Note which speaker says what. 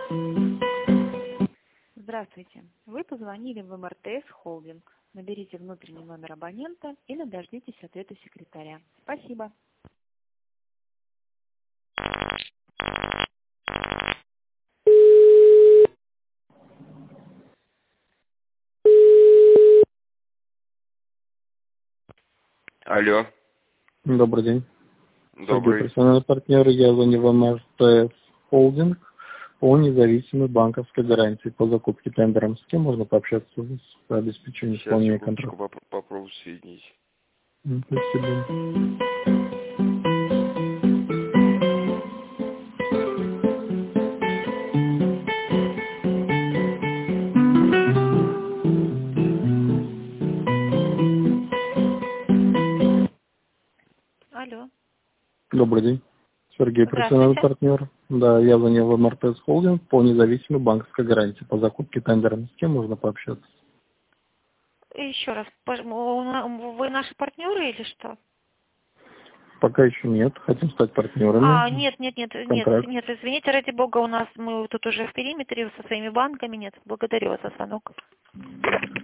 Speaker 1: Здравствуйте. Вы позвонили в МРТС Холдинг. Наберите внутренний номер абонента или дождитесь ответа секретаря. Спасибо.
Speaker 2: Алло,
Speaker 3: Добрый день. Сергей,
Speaker 2: добрый.
Speaker 3: персональный партнер. Я звоню в МРТС Холдинг по независимой банковской гарантии по закупке тендером. С кем можно пообщаться по обеспечению
Speaker 2: Сейчас,
Speaker 3: исполнения
Speaker 2: секундочку,
Speaker 3: контракта?
Speaker 2: попробую соединить.
Speaker 3: Спасибо.
Speaker 1: Алло.
Speaker 3: Добрый день. Сергей, профессиональный
Speaker 1: Здравствуйте.
Speaker 3: партнер. Да, я звонил в МРТС Холдинг по независимой банковской гарантии по закупке тендером. С кем можно пообщаться?
Speaker 1: Еще раз. Вы наши партнеры или что?
Speaker 3: Пока еще нет. Хотим стать партнерами.
Speaker 1: Нет,
Speaker 3: Контракт.
Speaker 1: извините, ради бога, мы тут уже в периметре со своими банками, нет, благодарю вас за звонок.